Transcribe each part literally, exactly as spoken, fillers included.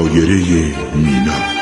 دایره مینا.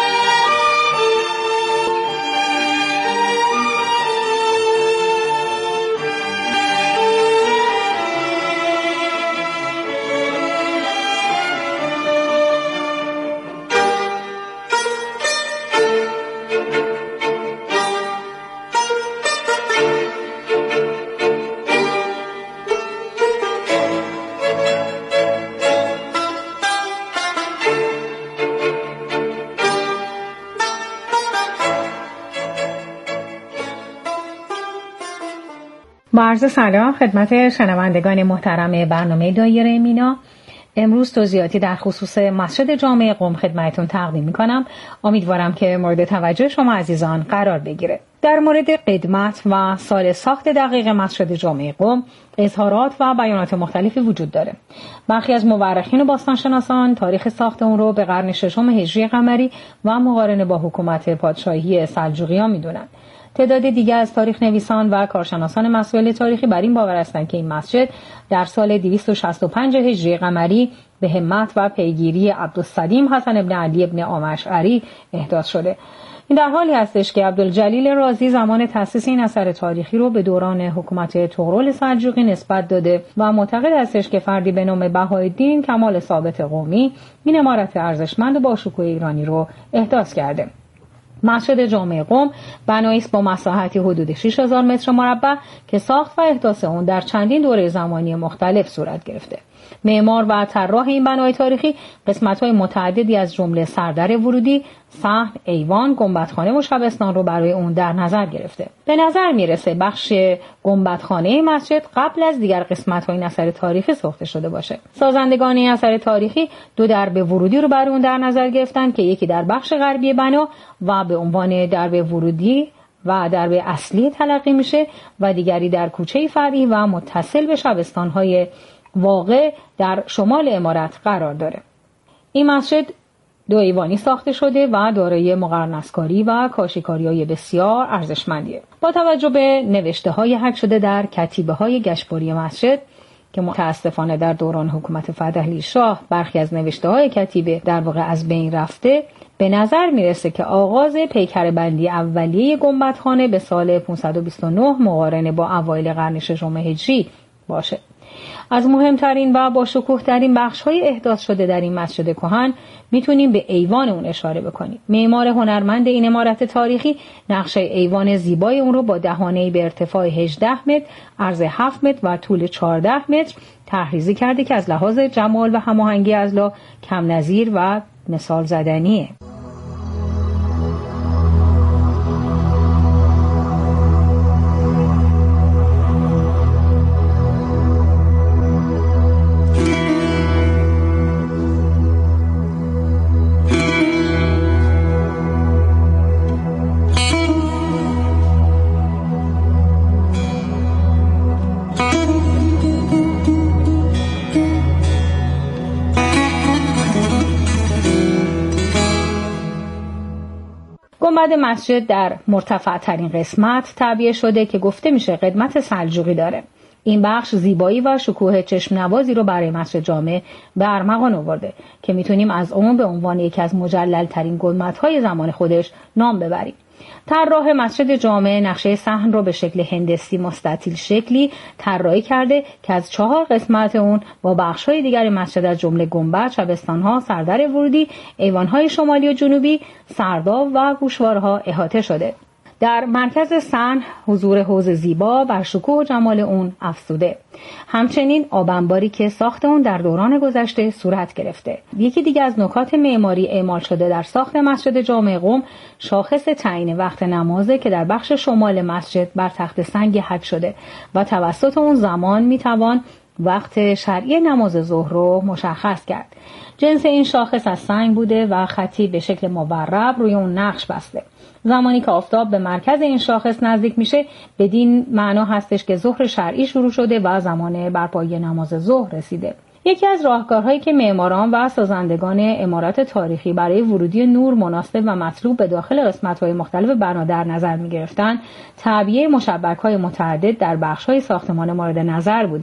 با عرض سلام خدمت شنوندگان محترم برنامه دایره مینا. امروز توضیحاتی در خصوص مسجد جامع قم خدمتتون تقدیم میکنم. امیدوارم که مورد توجه شما عزیزان قرار بگیره. در مورد قدمت و سال ساخت دقیق مسجد جامع قم اظهارات و بیانات مختلفی وجود داره. برخی از مورخین و باستانشناسان تاریخ ساخت اون رو به قرن ششم هجری قمری و مقارنه با حکومت پادشاهی سلجوقیان میدونن. تعداد دیگر از تاریخ نویسان و کارشناسان مسائل تاریخی بر این باور هستند که این مسجد در سال دویست و شصت و پنج هجری قمری به همت و پیگیری عبدالصدیم حسن ابن علی ابن آمشعری احداث شده. این در حالی هستش که عبدالجلیل رازی زمان تأسیس این اثر تاریخی رو به دوران حکومت طغرل سلجوقی نسبت داده و معتقد هستش که فردی به نام بهاءالدین کمال ثابت قمی این عمارت ارزشمند و با شکوه ایرانی رو احداث کرده. مسجد جامع قم بنایی است با مساحتی حدود شش هزار متر مربع که ساخت و احداث اون در چندین دوره زمانی مختلف صورت گرفته. معمار و طراح این بنای تاریخی قسمت‌های متعددی از جمله سردر ورودی، صحن، ایوان، گنبدخانه و شبستان رو برای اون در نظر گرفته. به نظر میرسه بخش گنبدخانه مسجد قبل از دیگر قسمت‌های این اثر تاریخی ساخته شده باشه. سازندگان این اثر تاریخی دو درب ورودی رو برای اون در نظر گرفتن که یکی در بخش غربی بنا و به عنوان درب ورودی و درب اصلی تلقی میشه و دیگری در کوچه فرعی و متصل به شبستان‌های واقع در شمال عمارت قرار داره. این مسجد دو ایوانی ساخته شده و دارای مقرنسکاری و کاشیکاری‌های بسیار ارزشمندیه. با توجه به نوشته‌های حک شده در کتیبه‌های گشتباری مسجد که متاسفانه در دوران حکومت فتحعلی شاه برخی از نوشته‌های کتیبه در واقع از بین رفته، به نظر میرسه که آغاز پیکره بندی اولیه گنبدخانه به سال پانصد و بیست و نه مقارنه با اوایل قرن ششم هجری باشه. از مهمترین و با شکوه ترین بخش‌های احداث شده در این مسجد کهن میتونیم به ایوان اون اشاره بکنیم. معمار هنرمند این عمارت تاریخی نقشه ایوان زیبای اون رو با دهانه‌ای به ارتفاع هجده متر، عرض هفت متر و طول چهارده متر طرحریزی کرده که از لحاظ جمال و هماهنگی اضلاع کم نظیر و مثال زدنیه. گنبد مسجد در مرتفع ترین قسمت تعبیه شده که گفته میشه قدمت سلجوقی داره. این بخش زیبایی و شکوه چشم نوازی رو برای مسجد جامع به ارمغان آورده که میتونیم از اون به عنوان یکی از مجلل ترین گنبدهای زمان خودش نام ببریم. طراح مسجد جامع نقشه صحن رو به شکل هندسی مستطیل شکلی طراحی کرده که از چهار قسمت اون با بخش‌های دیگر مسجد از جمله گنبد، شبستان‌ها، سردر ورودی، ایوان‌های شمالی و جنوبی، سرداب و گوشوارها احاطه شده. در مرکز صحن حضور حوض زیبا بر شکوه و جمال اون افزوده. همچنین آب انباری که ساخت اون در دوران گذشته صورت گرفته. یکی دیگه از نکات معماری اعمال شده در ساخت مسجد جامع قم شاخص تعیین وقت نمازه که در بخش شمال مسجد بر تخت سنگی حک شده و توسط اون زمان میتوان وقت شرعی نماز ظهر رو مشخص کرد. جنس این شاخص از سنگ بوده و خطی به شکل مورب روی اون نقش بسته. زمانی که آفتاب به مرکز این شاخص نزدیک میشه بدین معنا هستش که ظهر شرعی شروع شده و زمان برپایی نماز ظهر رسیده. یکی از راهکارهایی که معماران و سازندگان عمارات تاریخی برای ورودی نور مناسب و مطلوب به داخل قسمت‌های مختلف بنا در نظر می‌گرفتند، تعبیه مشبک‌های متعدد در بخش‌های ساختمان مورد نظر بوده.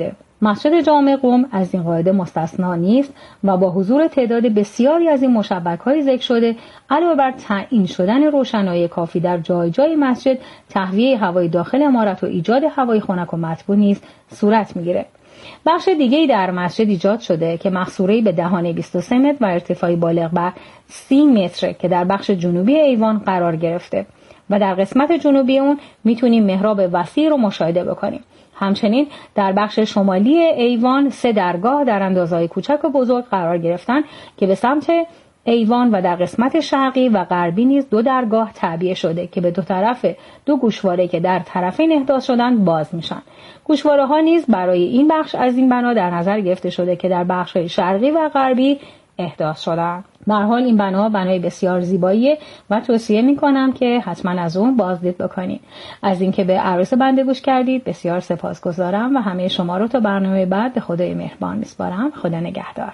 مسجد جامع قم از این قاعده مستثنا نیست و با حضور تعداد بسیاری از این مشبک‌های ذکر شده، علاوه بر تعیین شدن روشنایی کافی در جای جای مسجد، تهویه هوای داخل عمارت و ایجاد هوای خنک و مطبوع نیز صورت می‌گیرد. بخش دیگه‌ای در مسجد ایجاد شده که مقصوره‌ای به دهانه بیست و سه متر و ارتفاعی بالغ بر سی متر که در بخش جنوبی ایوان قرار گرفته و در قسمت جنوبی اون میتونیم محراب وسیع رو مشاهده بکنیم. همچنین در بخش شمالی ایوان سه درگاه در اندازه‌های کوچک و بزرگ قرار گرفتن که به سمت ایوان و در قسمت شرقی و غربی نیز دو درگاه تعبیه شده که به دو طرف دو گوشواره که در طرفین احداث شدن باز میشن. گوشواره ها نیز برای این بخش از این بنا در نظر گرفته شده که در بخش شرقی و غربی احداث شدن. به هر حال این بنا بنای بسیار زیباییه و توصیه میکنم که حتما از اون بازدید بکنید. از اینکه به عروس بنده گوش کردید بسیار سپاسگزارم و همه شما رو تا برنامه بعد به خدای مهربان میسپارم. خدا نگهدار.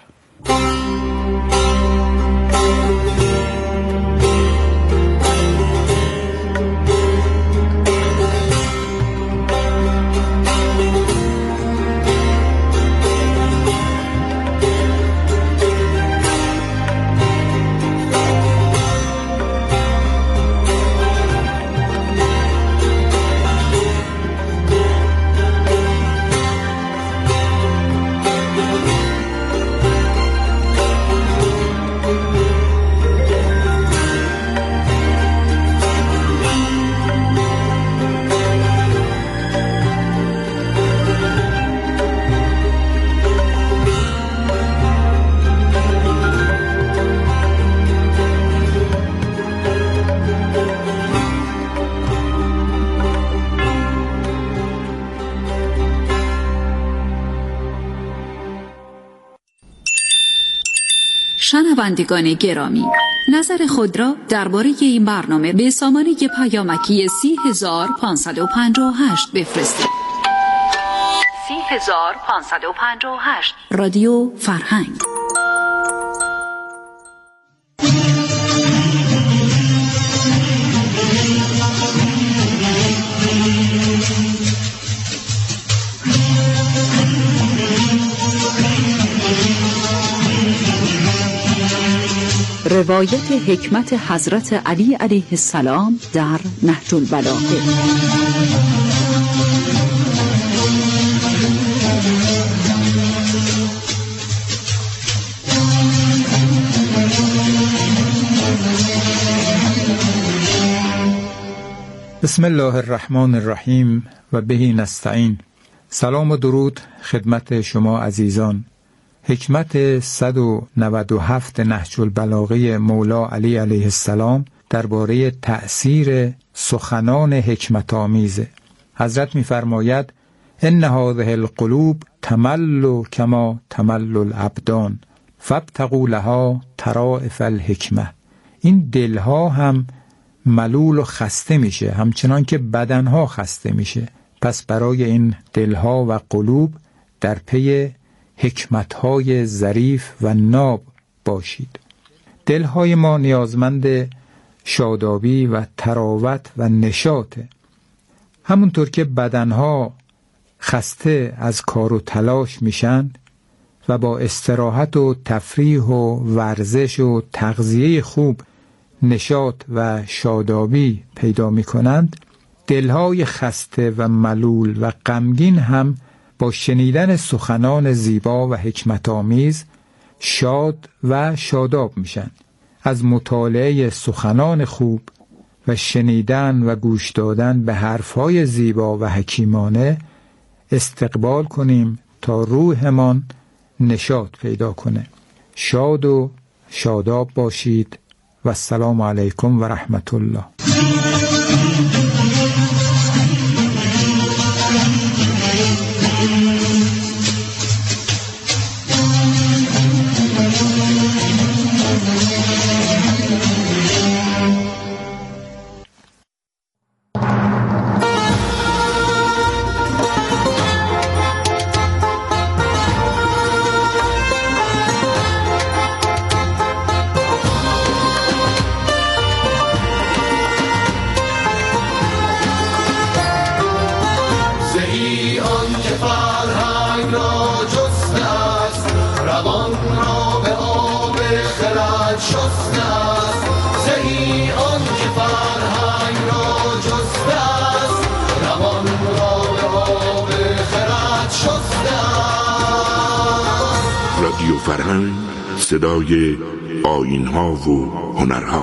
شنوندگان گرامی، نظر خود را درباره این برنامه به سامانه پیامکی سی هزار پانصد و پنجاه و هشت بفرستید. سی هزار پانصد و پنجاه و هشت رادیو فرهنگ. روایت حکمت حضرت علی علیه السلام در نهج البلاغه. بسم الله الرحمن الرحیم و بهی نستعین. سلام و درود خدمت شما عزیزان. حکمت صد و نود و هفت نهج البلاغه مولا علی علیه السلام درباره تأثیر سخنان حکمت آمیز. حضرت می‌فرماید ان هذه القلوب تمل کما تمل الابدان فابتغوا لها طرائف الحکمه. این دلها هم ملول و خسته میشه همچنان که بدنها خسته میشه. پس برای این دلها و قلوب در پی حکمت‌های ظریف و ناب باشید. دلهای ما نیازمند شادابی و تراوت و نشاطه. همونطور که بدنها خسته از کار و تلاش میشن و با استراحت و تفریح و ورزش و تغذیه خوب نشاط و شادابی پیدا میکنند، دلهای خسته و ملول و غمگین هم با شنیدن سخنان زیبا و حکمت آمیز شاد و شاداب میشن. از مطالعه سخنان خوب و شنیدن و گوش دادن به حرفهای زیبا و حکیمانه استقبال کنیم تا روحمان نشاط پیدا کنه. شاد و شاداب باشید و السلام علیکم و رحمت الله. فرهنگ را جسته است، روان را به آب خرد شسته است. زهی آن که فرهنگ را جسته است، روان را به آب خرد شسته است. رادیو فرهنگ، صدای آیین‌ها و هنرها.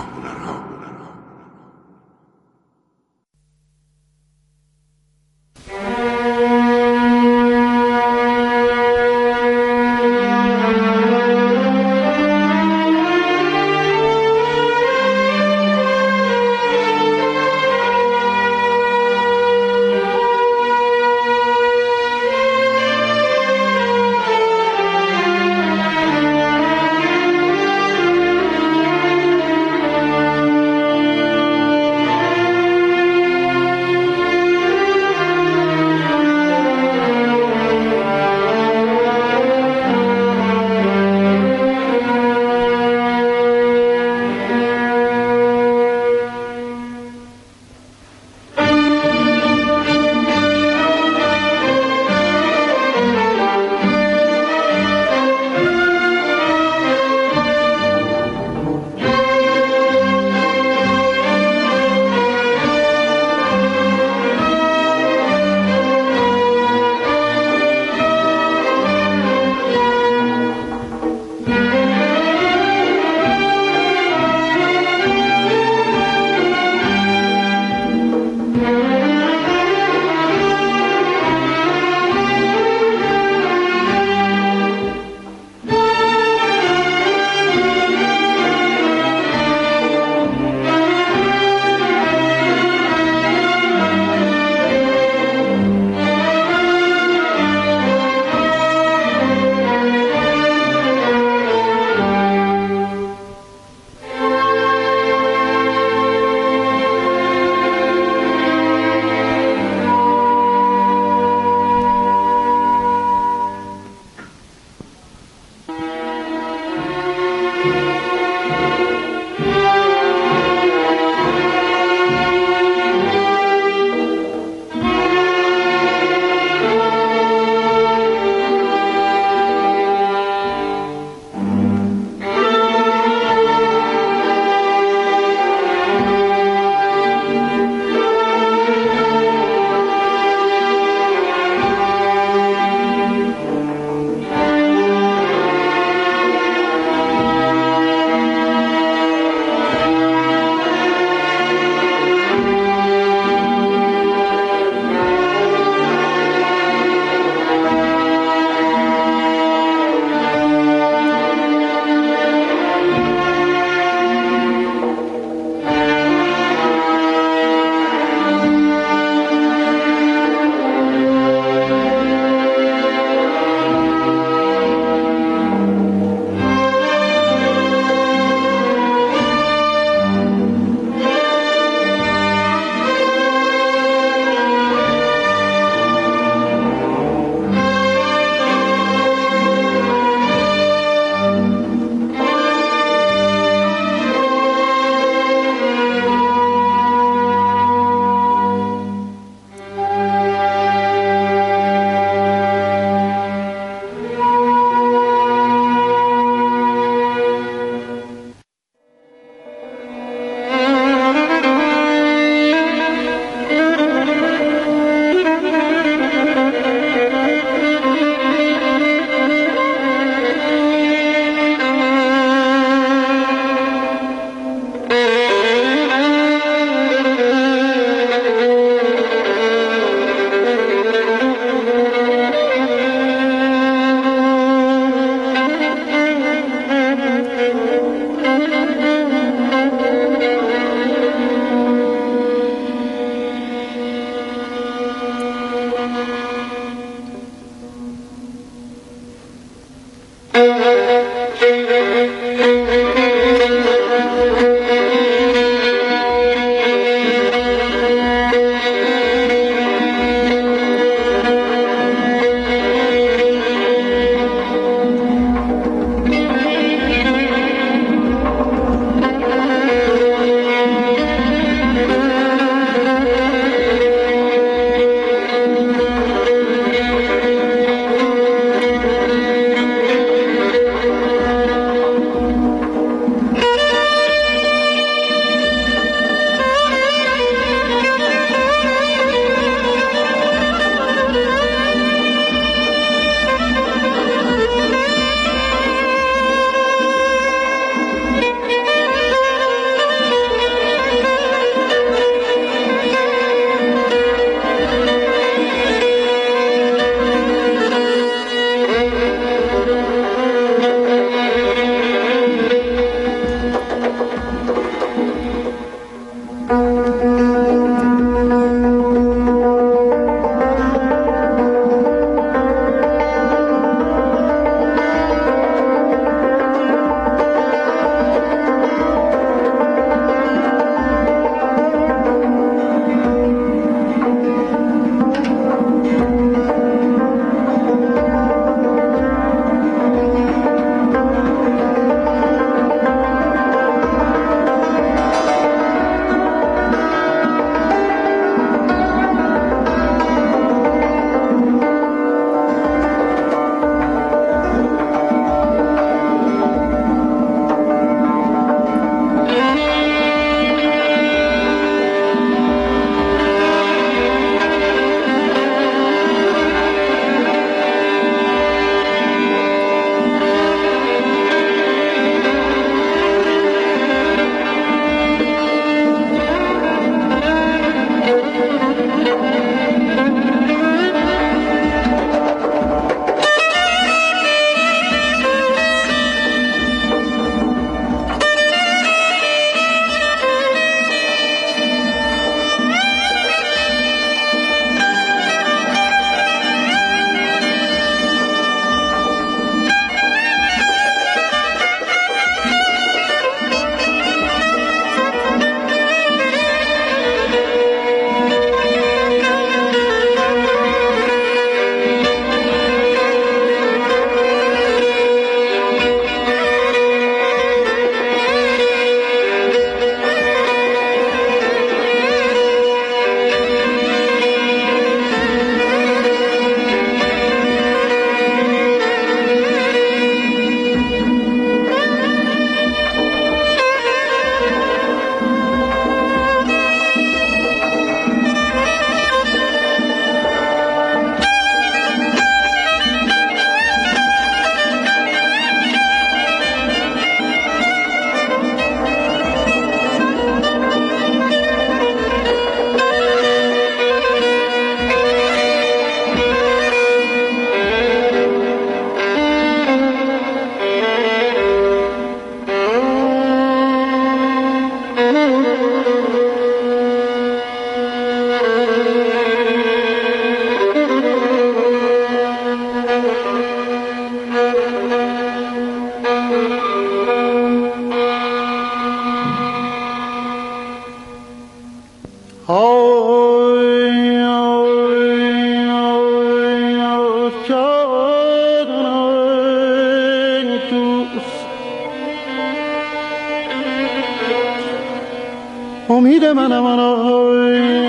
امید منم آنای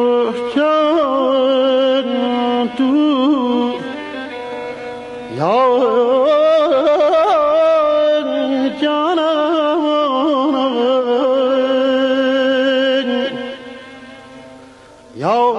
جان تو یا جانم آنای یا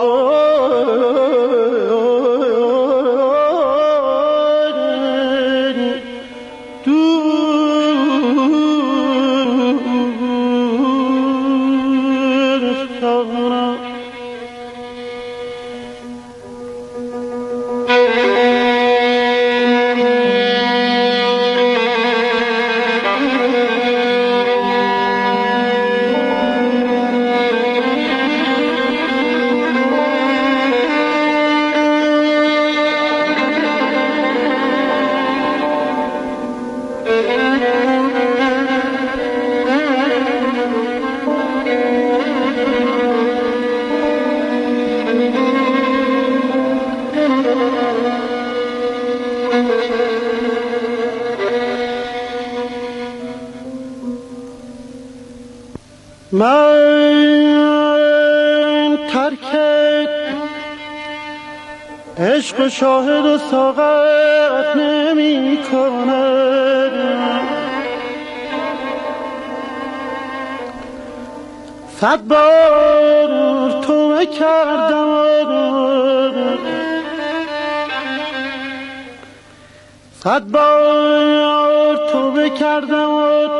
من ترکت عشق شاهد و ساغت نمی کنم، صد بار توبه کردم، صد بار توبه کردم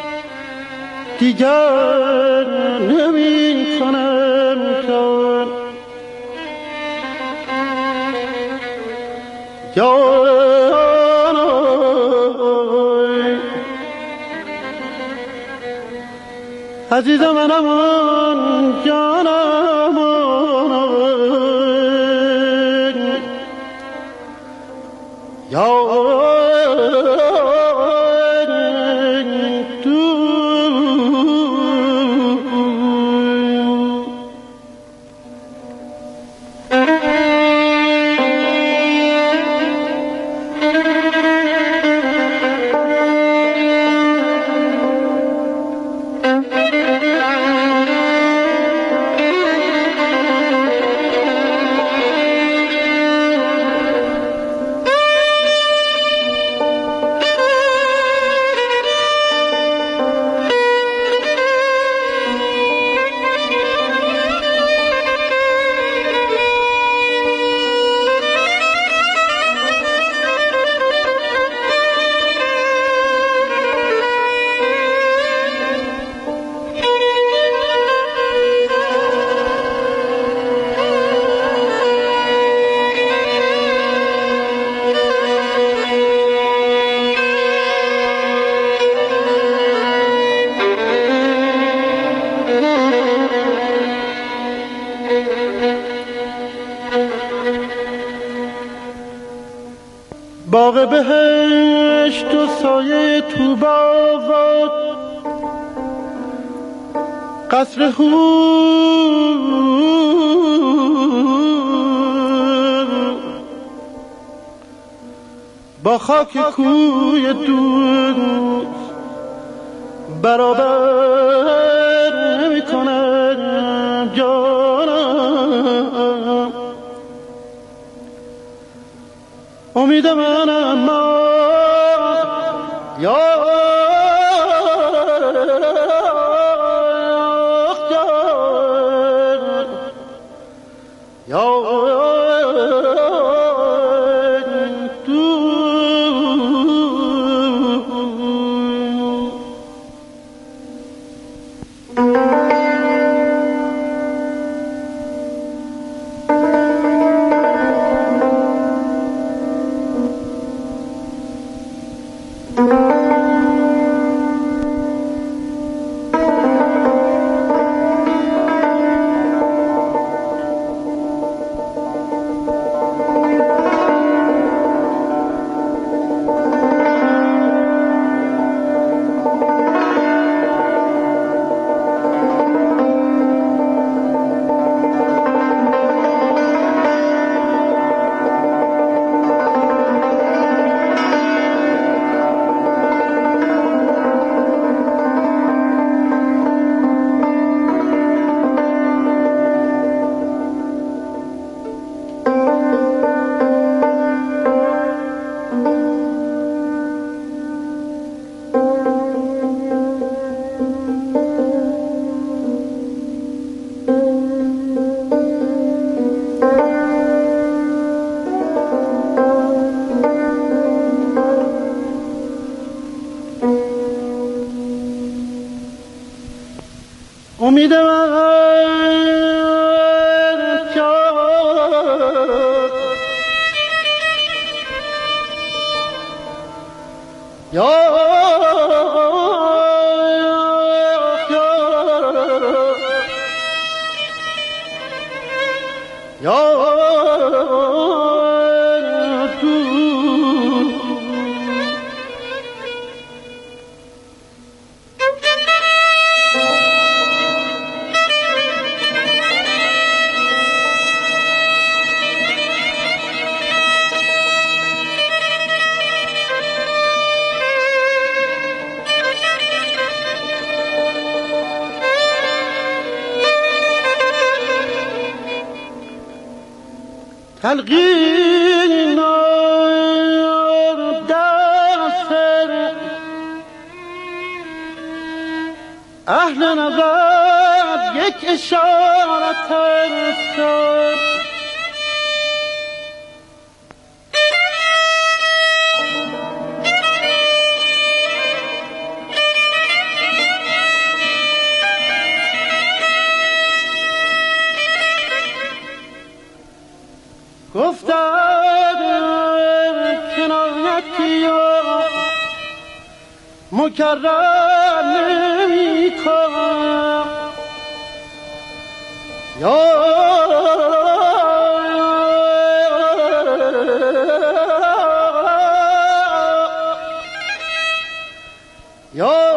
دیگر نمی کنم کار. جانای عزیز منم آن جانم آنای یا باغ بهشت و سایه تو باغات، قصر حور با خاک کوی دوست برابر نمی کند جانم. امید منم ما یا یا امید من یا یا تلقین دست اهل نظر یک اشارت سر گفتم کنایتی مکرر نمی کنم یا یا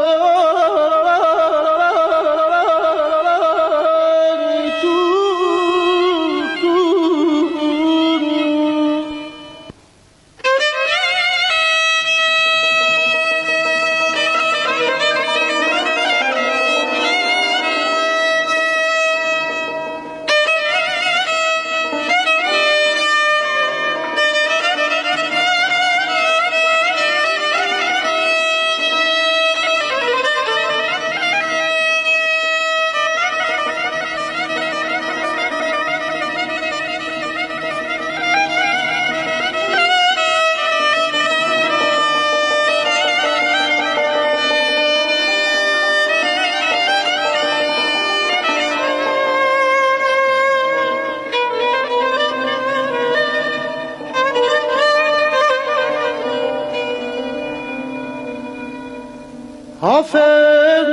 حافظ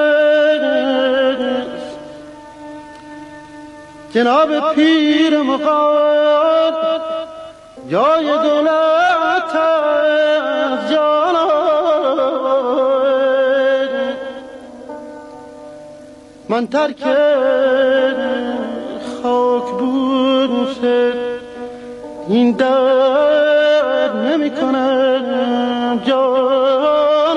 جناب پیر مقاد جای دولت از جانان من ترک خاک بوسه این در نمی کنم جان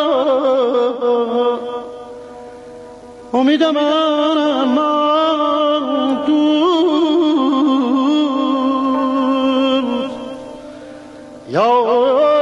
امید من من دوست یا